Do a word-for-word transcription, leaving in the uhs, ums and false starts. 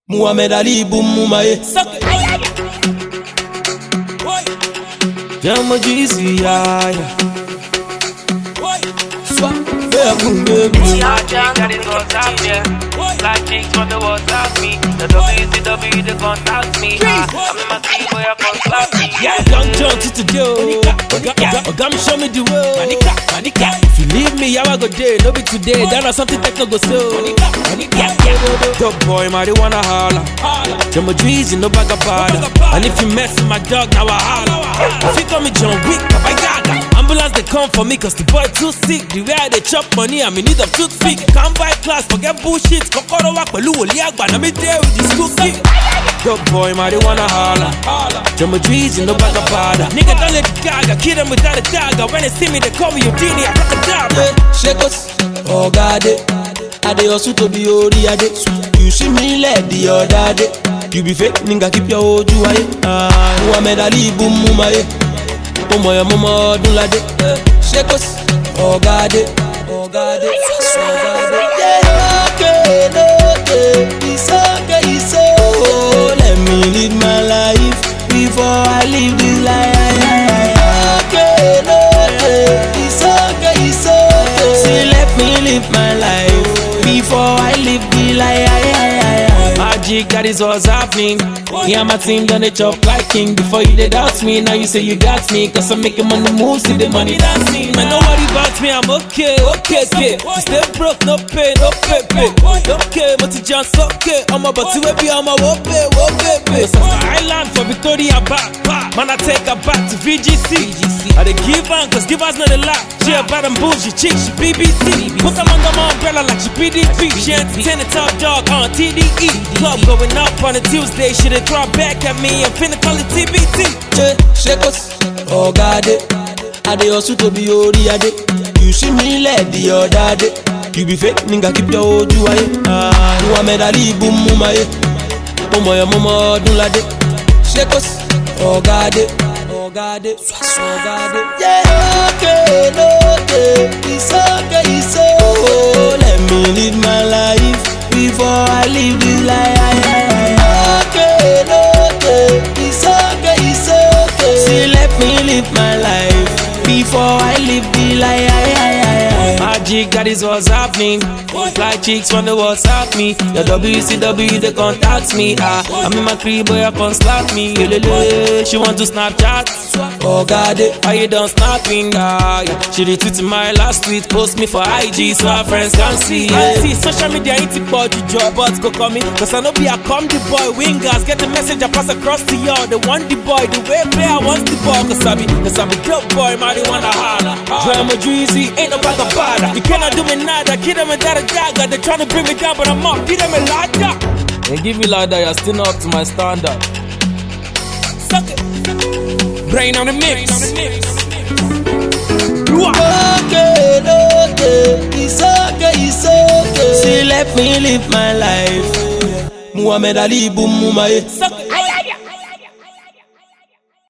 Muhammad Ali boom mumaye. Jamo Jeezy ya ya. Swap, boom baby. That is what's up, yeah. Black chicks on the WhatsApp me. The W C W they contact me. I'm in my team, boy, I can't slap me. Young John to today. Oga me show me the way. If you leave me, how I go day? No be today. That na something techno go sell. Dog boy, marijuana holla. Jamo Jeezy, no bag of powder. And if you mess with my dog, now I holla. If you call me John Wick, Papa Yaga. Ambulance they come for me cause the boy too sick. The way I they chop money, I'm in need of toothpick. Can't buy class, forget bullshit. Kokoro wa pelu oli agba, na me there with the school kid. Dog boy, marijuana holla. Jamo Jeezy, no bag of powder. Nigga don't let the gaga, kill them without a dagger. When they see me, they call me Houdini, I rock a dab. Shake us, oh God, I dey hustle to be ori ade. You see me let the other day. You be fake, nigga keep your old you aye. Muhammad Ali boom mumaye. Omo ya mama dun lade. Shake us, oh God, oh God, oh God. Yeah, okay, okay, it's okay, it's okay. Let me live my life before I live this life. Okay, okay, it's okay, it's okay. See, let me live my life before I live the life. Magic, that is what's happening. Me and my team done the chop like king. Before you did doubt me, now you say you got me. Cause I'm making money move, see the money dancing. Man, don't worry about me, I'm okay, okay, okay. You stay broke, no pay, no pay, pay. Okay, but you just okay. I'm about to be on my whoop, whoop, baby. Cause I'm island for Victoria back. Man, I take her back to V G C. I dey give on, cause give us not a lot. She a bad and bullshit chick, she B B C. Put them under my umbrella like she P D P. She entertain the top dog on T D E. Club going up on a Tuesday, she dey throw back at me. I'm finna call it T B T. Shake us, oh God, I dey hustle to be ori ade. You see me let the other day. You be fake, nigga keep your old you aye. Muhammad Ali boom mumaye. Omo ya mama dun lade. Shake us, oh God, oh God, oh God. Yeah, okay, okay, it's okay, it's okay. Let me live my life before I live this life. Okay, okay, it's okay, it's okay. See, let me live my life before I live the life. Magic, that is what's happening. Fly chicks from the WhatsApp me. The W C W they contact me. Ah, I'm in my crib, boy, I can't slap me. She want to Snapchat. Oh God, why you done snapping? Ah, yeah. She retweeted my last tweet, post me for I G so our friends can see. Yeah. See, social media ain't it body job, but go call me. Cause I know be I come the boy. Wingers get the message I pass across to y'all. They want the boy, the way player wants the ball. Cause I be, cause I be dope boy, marijuana holla. Jamo Jeezy, ain't no bag of powder. You cannot do me nada, kid them without a dagger. They tryna bring me down, but I'm up, give them a ladder. They give me like that, you're still not up to my standard. Suck it. Brain on the mix. Okay, okay, it's okay, it's okay. See, let me live my life. Muhammad Ali boom mumaye.